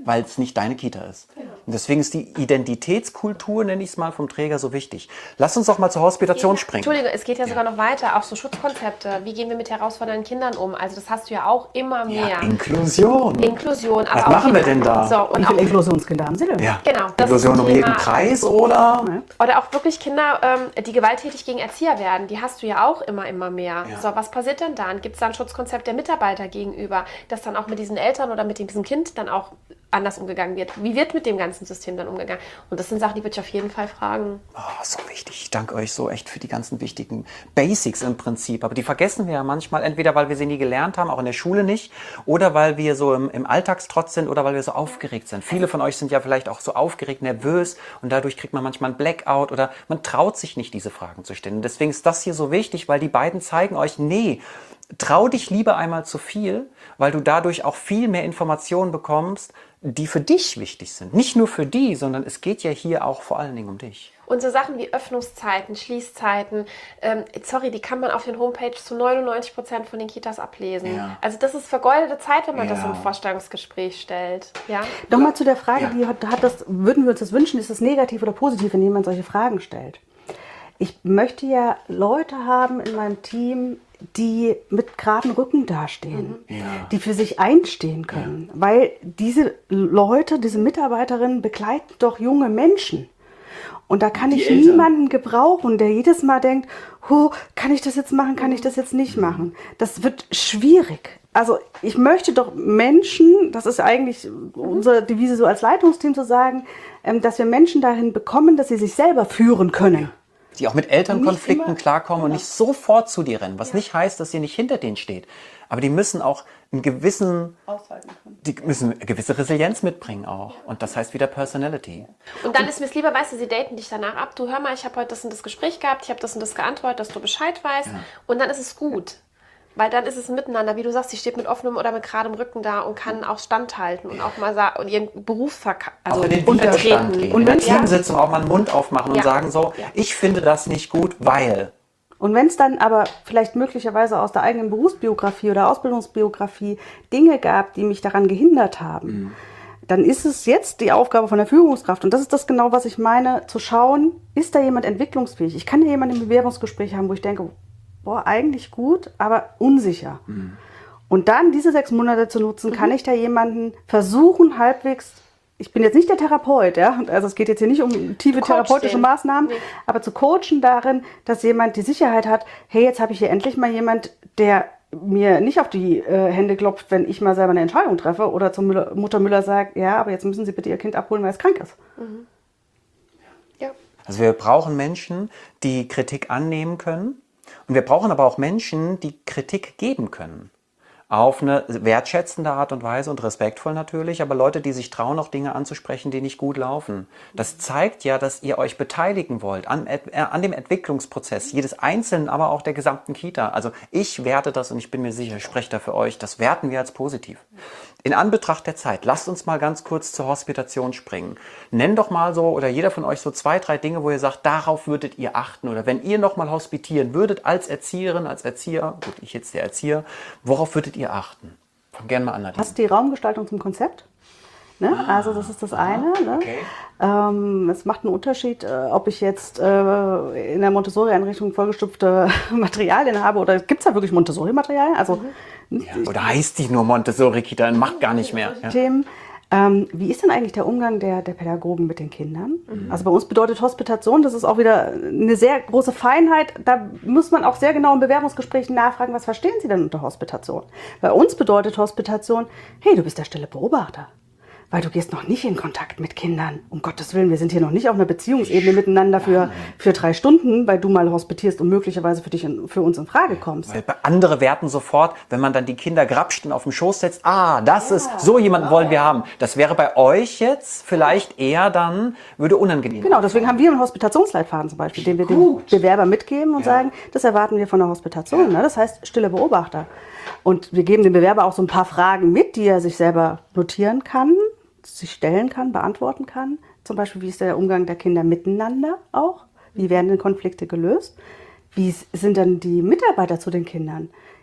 weil es nicht deine Kita ist. Und deswegen ist die Identitätskultur, nenne ich es mal, vom Träger so wichtig. Lass uns doch mal zur Hospitation springen. Entschuldigung, es geht ja sogar noch weiter, auch so Schutzkonzepte. Wie gehen wir mit herausfordernden Kindern um? Also das hast du ja auch immer mehr. Ja, Inklusion. Inklusion. Was machen wir denn da? So, und Wie viele Inklusionskinder haben Sie denn? Ja. Genau, das Inklusion ist ein um jeden Thema. Preis oder? Oder auch wirklich Kinder, ähm, die gewalttätig gegen Erzieher werden, die hast du ja auch immer, immer mehr. Ja. So, was passiert denn dann? Gibt es da ein Schutzkonzept der Mitarbeiter gegenüber, dass dann auch mit diesen Eltern oder mit diesem Kind dann auch anders umgegangen wird? Wie wird mit dem ganzen System dann umgegangen? Und das sind Sachen, die würde ich auf jeden Fall fragen. Oh, so wichtig. Ich danke euch so echt für die ganzen wichtigen Basics im Prinzip. Aber die vergessen wir ja manchmal, entweder weil wir sie nie gelernt haben, auch in der Schule nicht, oder weil wir so im, im Alltagstrotz sind oder weil wir so aufgeregt sind. Viele von euch sind ja vielleicht auch so aufgeregt, nervös und dadurch kriegt man manchmal ein Blackout oder man traut sich nicht, diese Fragen zu stellen. Und deswegen ist das hier so wichtig, weil die beiden zeigen euch, nee, trau dich lieber einmal zu viel, weil du dadurch auch viel mehr Informationen bekommst, die für dich wichtig sind. Nicht nur für die, sondern es geht ja hier auch vor allen Dingen um dich. Und so Sachen wie Öffnungszeiten, Schließzeiten, ähm, sorry, die kann man auf den Homepage zu neunundneunzig Prozent von den Kitas ablesen. Ja. Also das ist vergeudete Zeit, wenn man Ja. das im Vorstellungsgespräch stellt. Ja? Nochmal zu der Frage, Ja. die hat, hat das, würden wir uns das wünschen, ist es negativ oder positiv, wenn jemand solche Fragen stellt? Ich möchte ja Leute haben in meinem Team, die mit geraden Rücken dastehen, Ja. die für sich einstehen können. Weil diese Leute, diese Mitarbeiterinnen begleiten doch junge Menschen. Und da kann ich Eltern. niemanden gebrauchen, der jedes Mal denkt, oh, kann ich das jetzt machen, kann ich das jetzt nicht machen. Das wird schwierig. Also ich möchte doch Menschen, das ist eigentlich unsere Devise so als Leitungsteam zu sagen, ähm, dass wir Menschen dahin bekommen, dass sie sich selber führen können. Die auch mit Elternkonflikten immer- klarkommen und nicht sofort zu dir rennen. Was nicht heißt, dass ihr nicht hinter denen steht. Aber die müssen auch einen gewissen, Aushalten können. die müssen eine gewisse Resilienz mitbringen auch. Und das heißt wieder Personality. Und dann ist mir es lieber, weißt du, sie daten dich danach ab. Du, hör mal, ich habe heute das und das Gespräch gehabt, ich habe das und das geantwortet, dass du Bescheid weißt. Und dann ist es gut. Weil dann ist es ein Miteinander, wie du sagst, sie steht mit offenem oder mit geradem Rücken da und kann auch standhalten und auch mal sagen und ihren Beruf verka- also auch in den Widerstand vertreten. gehen. Und In der wenn- ja. Teamsitzung auch mal den Mund aufmachen Ja. und sagen so, Ja. ich finde das nicht gut, weil... Und wenn es dann aber vielleicht möglicherweise aus der eigenen Berufsbiografie oder Ausbildungsbiografie Dinge gab, die mich daran gehindert haben, dann ist es jetzt die Aufgabe von der Führungskraft, und das ist das genau, was ich meine, zu schauen, ist da jemand entwicklungsfähig? Ich kann ja jemanden im Bewerbungsgespräch haben, wo ich denke, boah, eigentlich gut, aber unsicher. Und dann diese sechs Monate zu nutzen, kann ich da jemanden versuchen, halbwegs, ich bin jetzt nicht der Therapeut, ja, also es geht jetzt hier nicht um tiefe Coach therapeutische den. Maßnahmen, Nee. aber zu coachen darin, dass jemand die Sicherheit hat, hey, jetzt habe ich hier endlich mal jemand, der mir nicht auf die äh, Hände klopft, wenn ich mal selber eine Entscheidung treffe oder zur Müller, Mutter Müller sagt, ja, aber jetzt müssen Sie bitte Ihr Kind abholen, weil es krank ist. Ja. Also wir brauchen Menschen, die Kritik annehmen können. Und wir brauchen aber auch Menschen, die Kritik geben können. Auf eine wertschätzende Art und Weise und respektvoll natürlich, aber Leute, die sich trauen, auch Dinge anzusprechen, die nicht gut laufen. Das zeigt ja, dass ihr euch beteiligen wollt an, äh, an dem Entwicklungsprozess, jedes Einzelnen, aber auch der gesamten Kita. Also ich werte das und ich bin mir sicher, ich spreche da für euch, das werten wir als positiv. In Anbetracht der Zeit, lasst uns mal ganz kurz zur Hospitation springen. Nennt doch mal so, oder jeder von euch so zwei, drei Dinge, wo ihr sagt, darauf würdet ihr achten. Oder wenn ihr noch mal hospitieren würdet als Erzieherin, als Erzieher, gut, ich jetzt der Erzieher, worauf würdet ihr achten? Fang gerne mal an, Nadine. Passt die Raumgestaltung zum Konzept? Ne? Also das ist das eine. Ne? okay. Ähm, es macht einen Unterschied, äh, ob ich jetzt äh, in der Montessori-Einrichtung vollgestopfte Materialien habe oder gibt es da wirklich Montessori-Materialien? Also Ja, oder heißt die nur Montessori-Kita und macht gar nicht mehr? Ja. Themen. Ähm, wie ist denn eigentlich der Umgang der, der Pädagogen mit den Kindern? Also bei uns bedeutet Hospitation, das ist auch wieder eine sehr große Feinheit. Da muss man auch sehr genau in Bewerbungsgesprächen nachfragen, was verstehen Sie denn unter Hospitation? Bei uns bedeutet Hospitation, hey, du bist der stille Beobachter. Weil du gehst noch nicht in Kontakt mit Kindern. Um Gottes Willen, wir sind hier noch nicht auf einer Beziehungsebene miteinander für, für drei Stunden, weil du mal hospitierst und möglicherweise für dich in, für uns in Frage kommst. Weil andere werten sofort, wenn man dann die Kinder grapscht und auf den Schoß setzt, ah, das ist, so jemanden wollen wir haben. Das wäre bei euch jetzt vielleicht eher dann, würde unangenehm. Genau, deswegen haben wir einen Hospitationsleitfaden zum Beispiel, den wir dem Bewerber mitgeben und Ja. sagen, das erwarten wir von der Hospitation. Ne? Das heißt, stille Beobachter. Und wir geben dem Bewerber auch so ein paar Fragen mit, die er sich selber notieren kann, sich stellen kann, beantworten kann. Zum Beispiel, wie ist der Umgang der Kinder miteinander auch? Wie werden denn Konflikte gelöst? Wie sind dann die Mitarbeiter zu den Kindern?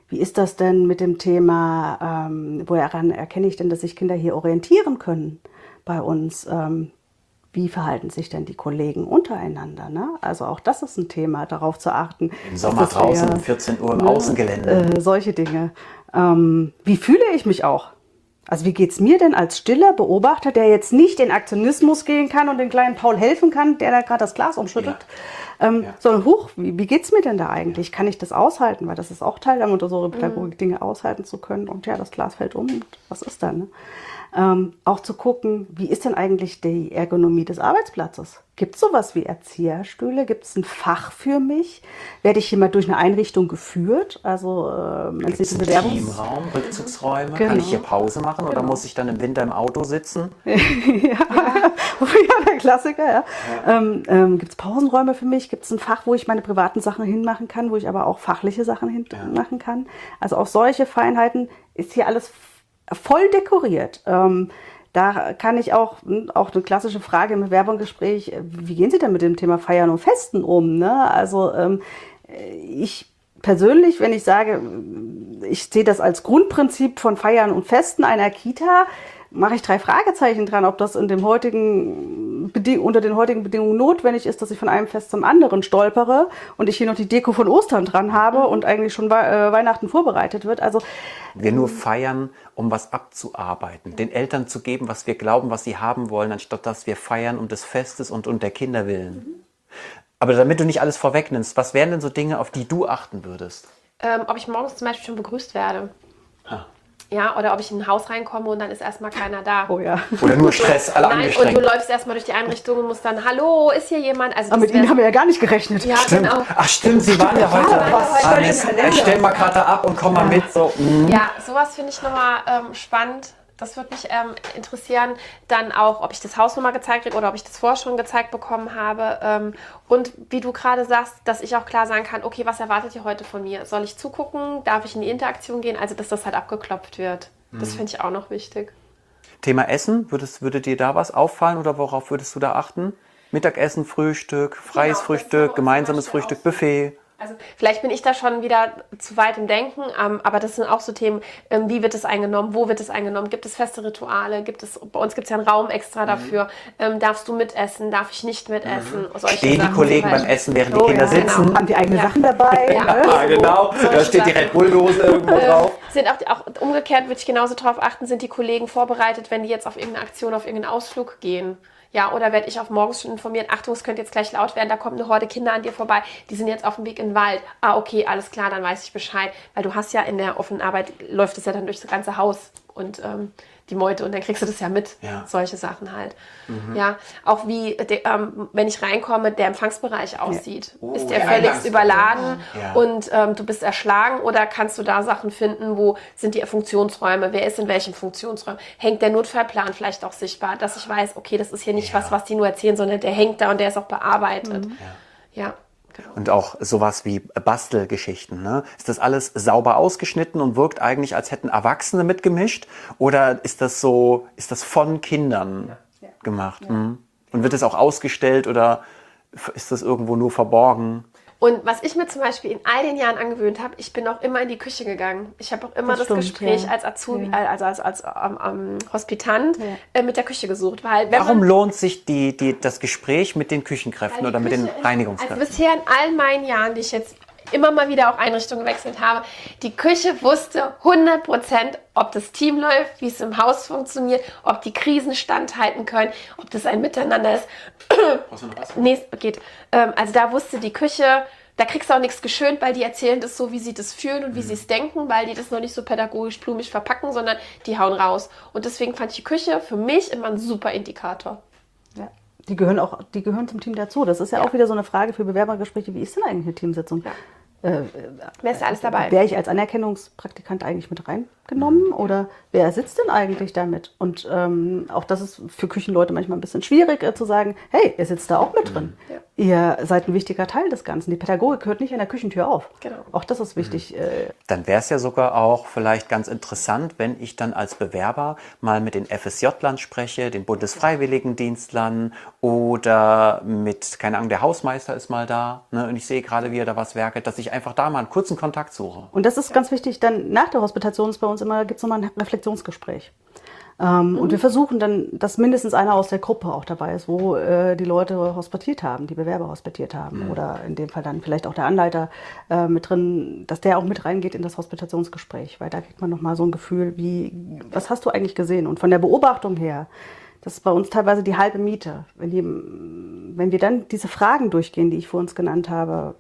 wie ist das denn mit dem Thema, ähm, woran erkenne ich denn, dass sich Kinder hier orientieren können bei uns? Ähm, wie verhalten sich denn die Kollegen untereinander? Ne? Also auch das ist ein Thema, darauf zu achten. Im Sommer draußen eher, um vierzehn Uhr im ne, Außengelände. Äh, solche Dinge. Ähm, wie fühle ich mich auch? Also wie geht es mir denn als stiller Beobachter, der jetzt nicht in Aktionismus gehen kann und den kleinen Paul helfen kann, der da gerade das Glas umschüttelt, ja. Ähm, ja. sondern huch, wie, wie geht es mir denn da eigentlich? Kann ich das aushalten? Weil das ist auch Teil der Montessori-Pädagogik, mhm. Dinge aushalten zu können. Und ja, das Glas fällt um und was ist da? Ne? Ähm, auch zu gucken, wie ist denn eigentlich die Ergonomie des Arbeitsplatzes? Gibt es sowas wie Erzieherstühle? Gibt es ein Fach für mich? Werde ich hier mal durch eine Einrichtung geführt? Also äh, man sieht einen Bewerbungs- Teamraum, Rückzugsräume? Genau. Kann ich hier Pause machen genau. oder muss ich dann im Winter im Auto sitzen? ja. ja, der Klassiker. Ja. Ja. Ähm, ähm, gibt es Pausenräume für mich? Gibt es ein Fach, wo ich meine privaten Sachen hinmachen kann, wo ich aber auch fachliche Sachen hinmachen ja. kann? Also auch solche Feinheiten ist hier alles voll dekoriert. Ähm, da kann ich auch, auch eine klassische Frage im Bewerbungsgespräch, wie gehen Sie denn mit dem Thema Feiern und Festen um? Ne? Also ähm, ich persönlich, wenn ich sage, ich sehe das als Grundprinzip von Feiern und Festen einer Kita, mache ich drei Fragezeichen dran, ob das in dem heutigen Beding- unter den heutigen Bedingungen notwendig ist, dass ich von einem Fest zum anderen stolpere und ich hier noch die Deko von Ostern dran habe und eigentlich schon We- äh, Weihnachten vorbereitet wird. Also wir nur feiern, um was abzuarbeiten, den Eltern zu geben, was wir glauben, was sie haben wollen, anstatt dass wir feiern um des Festes und um der Kinder willen. Mhm. Aber damit du nicht alles vorwegnimmst, was wären denn so Dinge, auf die du achten würdest? Ähm, ob ich morgens zum Beispiel schon begrüßt werde. Ha. Ja, oder ob ich in ein Haus reinkomme und dann ist erstmal keiner da. Oh ja. Oder nur Stress, alle Nein, angestrengt. und du läufst erstmal durch die Einrichtung und musst dann, hallo, ist hier jemand? Also aber mit Ihnen haben wir ja gar nicht gerechnet. Ja, stimmt. Genau. Ach stimmt, Sie waren ja heute. Ah, ich stell mal gerade ab und komm mal mit. So. Mm. Ja, sowas finde ich nochmal ähm, spannend. Das würde mich ähm, interessieren. Dann auch, ob ich das Haus nochmal gezeigt kriege oder ob ich das vorher schon gezeigt bekommen habe. Ähm, und wie du gerade sagst, dass ich auch klar sagen kann, okay, was erwartet ihr heute von mir? Soll ich zugucken? Darf ich in die Interaktion gehen? Also, dass das halt abgeklopft wird. Das finde ich auch noch wichtig. Thema Essen, würdest, würde dir da was auffallen oder worauf würdest du da achten? Mittagessen, Frühstück, freies Genau, Frühstück, gemeinsames Frühstück, Buffet? Also vielleicht bin ich da schon wieder zu weit im Denken, ähm, aber das sind auch so Themen, ähm, wie wird es eingenommen, wo wird es eingenommen, gibt es feste Rituale, gibt es, bei uns gibt es ja einen Raum extra dafür, ähm, darfst du mitessen, darf ich nicht mitessen, mhm. solche Stehen die Kollegen beim Essen, während oh, die Kinder ja, sitzen? Genau. Haben die eigene ja. Sachen dabei? Ja, ne? ja genau, da steht die Red Bull-Dose irgendwo äh, drauf. Sind auch, auch umgekehrt würde ich genauso darauf achten, sind die Kollegen vorbereitet, wenn die jetzt auf irgendeine Aktion, auf irgendeinen Ausflug gehen? Ja, oder werde ich auf morgens schon informiert, Achtung, es könnte jetzt gleich laut werden, da kommt eine Horde Kinder an dir vorbei, die sind jetzt auf dem Weg in den Wald. Ah, okay, alles klar, dann weiß ich Bescheid. Weil du hast ja in der offenen Arbeit, läuft es ja dann durch das ganze Haus und ähm, die Meute und dann kriegst du das ja mit. Ja. Solche Sachen halt. Mhm. Ja, auch wie, de, ähm, wenn ich reinkomme, der Empfangsbereich aussieht. Ja. Oh, ist der völlig überladen ja. und ähm, du bist erschlagen oder kannst du da Sachen finden, wo sind die Funktionsräume, wer ist in welchem Funktionsraum? Hängt der Notfallplan vielleicht auch sichtbar, dass ich weiß, okay, das ist hier nicht ja. was, was die nur erzählen, sondern der hängt da und der ist auch bearbeitet. Mhm. Ja. ja. Und auch sowas wie Bastelgeschichten. Ne? Ist das alles sauber ausgeschnitten und wirkt eigentlich, als hätten Erwachsene mitgemischt? Oder ist das so, ist das von Kindern ja. Ja. gemacht? Ja. Hm? Und wird es auch ausgestellt oder ist das irgendwo nur verborgen? Und was ich mir zum Beispiel in all den Jahren angewöhnt habe, ich bin auch immer in die Küche gegangen. Ich habe auch immer das, das stimmt, Gespräch ja. als Azubi, ja. also als, als, als ähm, ähm, Hospitant ja. äh, mit der Küche gesucht. Weil, wenn Warum man, lohnt sich die, die, das Gespräch mit den Küchenkräften oder Küche mit den Reinigungskräften? Also bisher in all meinen Jahren, die ich jetzt immer mal wieder auch Einrichtungen gewechselt habe, die Küche wusste hundert Prozent, ob das Team läuft, wie es im Haus funktioniert, ob die Krisen standhalten können, ob das ein Miteinander ist. Was noch was? Nee, geht. Ähm, also da wusste die Küche, da kriegst du auch nichts geschönt, weil die erzählen das so, wie sie das fühlen und wie mhm. sie es denken, weil die das noch nicht so pädagogisch blumig verpacken, sondern die hauen raus. Und deswegen fand ich die Küche für mich immer ein super Indikator. Ja. Die gehören auch, die gehören zum Team dazu. Das ist ja, ja. auch wieder so eine Frage für Bewerbergespräche. Wie ist denn eigentlich eine Teamsitzung? Ja. Äh, wer ist da alles dabei? Wäre ich als Anerkennungspraktikant eigentlich mit reingenommen oder wer sitzt denn eigentlich damit? Und ähm, auch das ist für Küchenleute manchmal ein bisschen schwierig äh, zu sagen, hey, ihr sitzt da auch mit drin. Ja. Ihr seid ein wichtiger Teil des Ganzen. Die Pädagogik hört nicht an der Küchentür auf. Genau. Auch das ist wichtig. Mhm. Dann wäre es ja sogar auch vielleicht ganz interessant, wenn ich dann als Bewerber mal mit den F S J-Lern spreche, den Bundesfreiwilligendienstlern oder mit, keine Ahnung, der Hausmeister ist mal da, ne, und ich sehe gerade, wie er da was werkelt, dass ich ich einfach da mal einen kurzen Kontakt suche. Und das ist ganz wichtig, dann nach der Hospitation ist bei uns immer, gibt es nochmal ein Reflexionsgespräch. Ähm, mhm. Und wir versuchen dann, dass mindestens einer aus der Gruppe auch dabei ist, wo äh, die Leute hospitiert haben, die Bewerber hospitiert haben. Mhm. Oder in dem Fall dann vielleicht auch der Anleiter äh, mit drin, dass der auch mit reingeht in das Hospitationsgespräch. Weil da kriegt man nochmal so ein Gefühl, wie, was hast du eigentlich gesehen? Und von der Beobachtung her, das ist bei uns teilweise die halbe Miete. Wenn, die, wenn wir dann diese Fragen durchgehen, die ich vor uns genannt habe,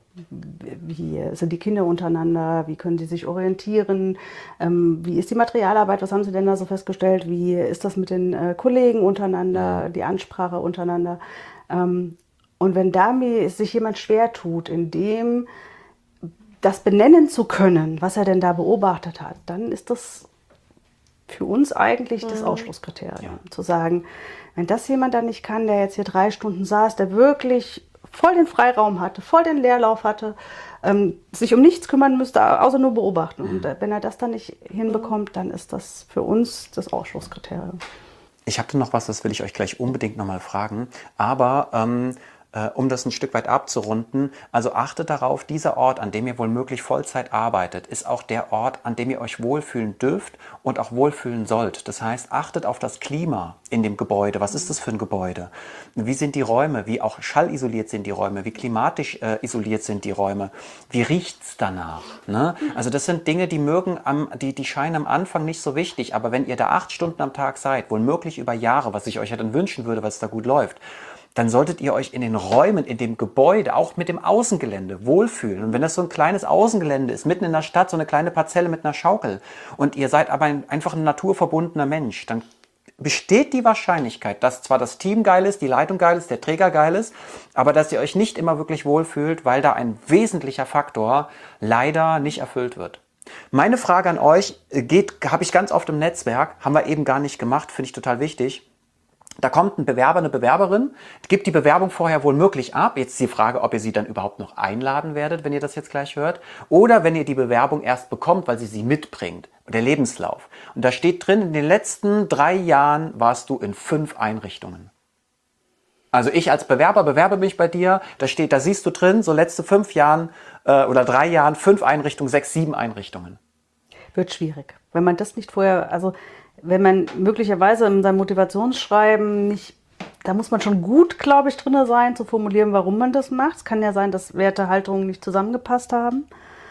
wie sind die Kinder untereinander, wie können sie sich orientieren, ähm, wie ist die Materialarbeit, was haben sie denn da so festgestellt, wie ist das mit den äh, Kollegen untereinander, die Ansprache untereinander. Ähm, und wenn da mir sich jemand schwer tut, in dem das benennen zu können, was er denn da beobachtet hat, dann ist das für uns eigentlich das Ausschlusskriterium. Ja. Zu sagen, wenn das jemand dann nicht kann, der jetzt hier drei Stunden saß, der wirklich voll den Freiraum hatte, voll den Leerlauf hatte, ähm, sich um nichts kümmern müsste, außer nur beobachten. Mhm. Und äh, wenn er das dann nicht hinbekommt, dann ist das für uns das Ausschlusskriterium. Ich habe noch was, das will ich euch gleich unbedingt nochmal fragen. Aber ähm, äh, um das ein Stück weit abzurunden, also achtet darauf, dieser Ort, an dem ihr wohl möglich Vollzeit arbeitet, ist auch der Ort, an dem ihr euch wohlfühlen dürft und auch wohlfühlen sollt. Das heißt, achtet auf das Klima in dem Gebäude. Was ist das für ein Gebäude? Wie sind die Räume? Wie auch schallisoliert sind die Räume? Wie klimatisch äh, isoliert sind die Räume? Wie riecht's danach? Ne? Also das sind Dinge, die mögen am, die, die scheinen am Anfang nicht so wichtig, aber wenn ihr da acht Stunden am Tag seid, wohl möglich über Jahre, was ich euch ja dann wünschen würde, weil es da gut läuft, dann solltet ihr euch in den Räumen, in dem Gebäude, auch mit dem Außengelände wohlfühlen. Und wenn das so ein kleines Außengelände ist, mitten in der Stadt, so eine kleine Parzelle mit einer Schaukel, und ihr seid aber ein, einfach ein naturverbundener Mensch, dann besteht die Wahrscheinlichkeit, dass zwar das Team geil ist, die Leitung geil ist, der Träger geil ist, aber dass ihr euch nicht immer wirklich wohlfühlt, weil da ein wesentlicher Faktor leider nicht erfüllt wird. Meine Frage an euch geht, habe ich ganz oft im Netzwerk, haben wir eben gar nicht gemacht, finde ich total wichtig. Da kommt ein Bewerber, eine Bewerberin, gibt die Bewerbung vorher wohl möglich ab. Jetzt ist die Frage, ob ihr sie dann überhaupt noch einladen werdet, wenn ihr das jetzt gleich hört. Oder wenn ihr die Bewerbung erst bekommt, weil sie sie mitbringt. Der Lebenslauf. Und da steht drin, in den letzten drei Jahren warst du in fünf Einrichtungen. Also ich als Bewerber bewerbe mich bei dir. Da steht, da siehst du drin, so letzte fünf Jahren äh, oder drei Jahren, fünf Einrichtungen, sechs, sieben Einrichtungen. Wird schwierig. Wenn man das nicht vorher, also wenn man möglicherweise in seinem Motivationsschreiben nicht, da muss man schon gut, glaube ich, drin sein, zu formulieren, warum man das macht. Es kann ja sein, dass Werte, Haltungen nicht zusammengepasst haben.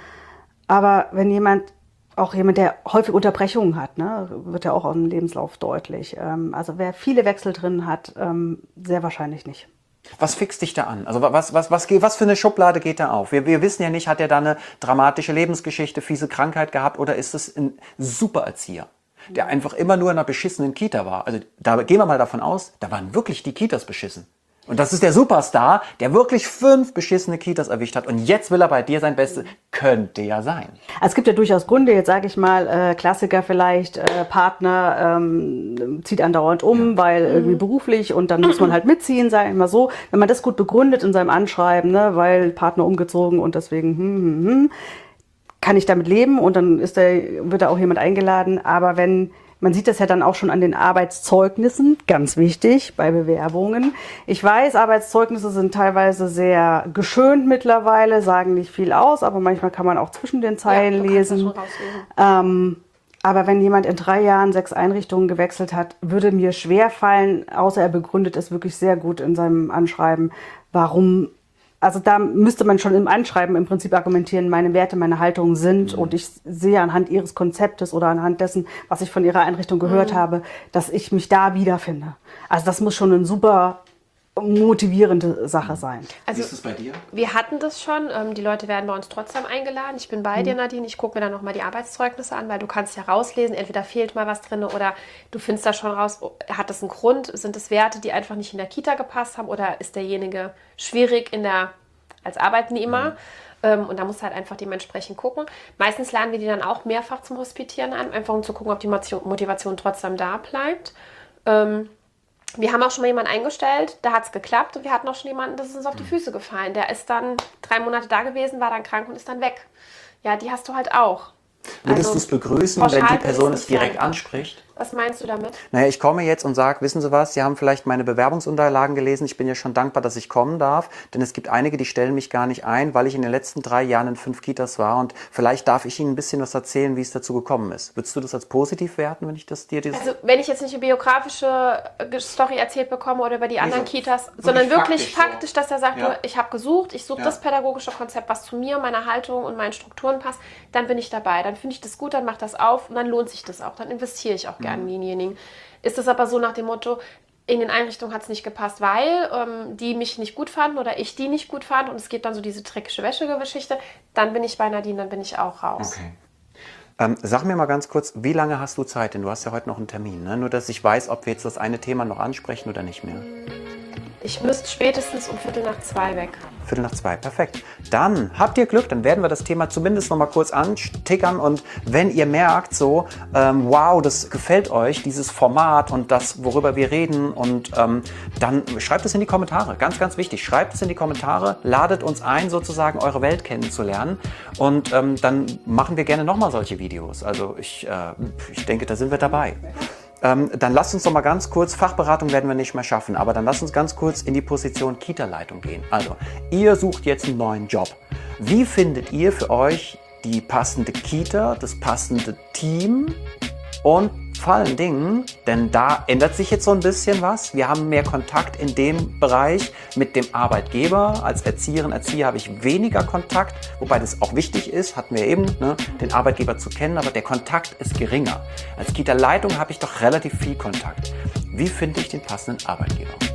Aber wenn jemand, auch jemand, der häufig Unterbrechungen hat, ne, wird ja auch aus dem Lebenslauf deutlich. Ähm, also wer viele Wechsel drin hat, ähm, sehr wahrscheinlich nicht. Was fixt dich da an? Also was, was, was, was für eine Schublade geht da auf? Wir, wir wissen ja nicht, hat er da eine dramatische Lebensgeschichte, fiese Krankheit gehabt, oder ist es ein Supererzieher, der einfach immer nur in einer beschissenen Kita war? Also da gehen wir mal davon aus, da waren wirklich die Kitas beschissen. Und das ist der Superstar, der wirklich fünf beschissene Kitas erwischt hat. Und jetzt will er bei dir sein Bestes. Könnte ja sein. Also es gibt ja durchaus Gründe, jetzt sage ich mal, äh, Klassiker vielleicht, äh, Partner ähm, zieht andauernd um, ja. weil irgendwie mhm. beruflich, und dann muss man halt mitziehen, sage ich mal so. Wenn man das gut begründet in seinem Anschreiben, ne, weil Partner umgezogen und deswegen, hm, hm, hm, kann ich damit leben, und dann ist der, wird da auch jemand eingeladen. Aber wenn, man sieht das ja dann auch schon an den Arbeitszeugnissen, ganz wichtig bei Bewerbungen. Ich weiß, Arbeitszeugnisse sind teilweise sehr geschönt mittlerweile, sagen nicht viel aus, aber manchmal kann man auch zwischen den Zeilen ja, lesen. Ähm, aber wenn jemand in drei Jahren sechs Einrichtungen gewechselt hat, würde mir schwer fallen, außer er begründet es wirklich sehr gut in seinem Anschreiben, warum. Also da müsste man schon im Anschreiben im Prinzip argumentieren, meine Werte, meine Haltungen sind, mhm. und ich sehe anhand ihres Konzeptes oder anhand dessen, was ich von ihrer Einrichtung gehört mhm. habe, dass ich mich da wiederfinde. Also das muss schon eine super motivierende Sache sein. Also, wie ist das bei dir? Wir hatten das schon. Ähm, die Leute werden bei uns trotzdem eingeladen. Ich bin bei mhm. dir, Nadine. Ich gucke mir dann nochmal die Arbeitszeugnisse an, weil du kannst ja rauslesen, entweder fehlt mal was drin oder du findest da schon raus, hat das einen Grund? Sind es Werte, die einfach nicht in der Kita gepasst haben, oder ist derjenige schwierig in der, als Arbeitnehmer? Mhm. Ähm, und da musst du halt einfach dementsprechend gucken. Meistens laden wir die dann auch mehrfach zum Hospitieren an, einfach um zu gucken, ob die Motivation trotzdem da bleibt. Ähm, Wir haben auch schon mal jemanden eingestellt, da hat es geklappt, und wir hatten auch schon jemanden, das ist uns auf die Füße gefallen. Der ist dann drei Monate da gewesen, war dann krank und ist dann weg. Ja, die hast du halt auch. Würdest Also, du es begrüßen, pauschal wenn die würde ich Person es es nicht direkt sagen. anspricht? Was meinst du damit? Naja, ich komme jetzt und sage, wissen Sie was, Sie haben vielleicht meine Bewerbungsunterlagen gelesen. Ich bin ja schon dankbar, dass ich kommen darf. Denn es gibt einige, die stellen mich gar nicht ein, weil ich in den letzten drei Jahren in fünf Kitas war. Und vielleicht darf ich Ihnen ein bisschen was erzählen, wie es dazu gekommen ist. Würdest du das als positiv werten, wenn ich das dir dieses... Also wenn ich jetzt nicht eine biografische äh, Story erzählt bekomme oder über die anderen so Kitas, wirklich sondern wirklich faktisch so. faktisch, dass er sagt, Ja. du, ich habe gesucht, ich suche Ja. das pädagogische Konzept, was zu mir, meiner Haltung und meinen Strukturen passt, dann bin ich dabei. Dann finde ich das gut, dann macht das auf und dann lohnt sich das auch. Dann investiere ich auch gerne in denjenigen. Ist es aber so nach dem Motto, in den Einrichtungen hat es nicht gepasst, weil ähm, die mich nicht gut fanden oder ich die nicht gut fand und es gibt dann so diese dreckige Wäsche-Geschichte, dann bin ich bei Nadine, dann bin ich auch raus. Okay. Ähm, sag mir mal ganz kurz, wie lange hast du Zeit? Denn du hast ja heute noch einen Termin, ne? Nur, dass ich weiß, ob wir jetzt das eine Thema noch ansprechen oder nicht mehr. Ich müsste spätestens um Viertel nach zwei weg. Viertel nach zwei, perfekt. Dann habt ihr Glück, dann werden wir das Thema zumindest noch mal kurz antickern. Und wenn ihr merkt, so, ähm, wow, das gefällt euch, dieses Format und das, worüber wir reden, und ähm, dann schreibt es in die Kommentare. Ganz, ganz wichtig, schreibt es in die Kommentare, ladet uns ein, sozusagen eure Welt kennenzulernen. Und ähm, dann machen wir gerne noch mal solche Videos. Also ich, äh, ich denke, da sind wir dabei. Ähm, dann lasst uns doch mal ganz kurz, Fachberatung werden wir nicht mehr schaffen, aber dann lasst uns ganz kurz in die Position Kita-Leitung gehen. Also, ihr sucht jetzt einen neuen Job. Wie findet ihr für euch die passende Kita, das passende Team und vor allen Dingen, denn da ändert sich jetzt so ein bisschen was. Wir haben mehr Kontakt in dem Bereich mit dem Arbeitgeber. Als Erzieherin, Erzieher habe ich weniger Kontakt, wobei das auch wichtig ist, hatten wir eben, ne, den Arbeitgeber zu kennen, aber der Kontakt ist geringer. Als Kita-Leitung habe ich doch relativ viel Kontakt. Wie finde ich den passenden Arbeitgeber?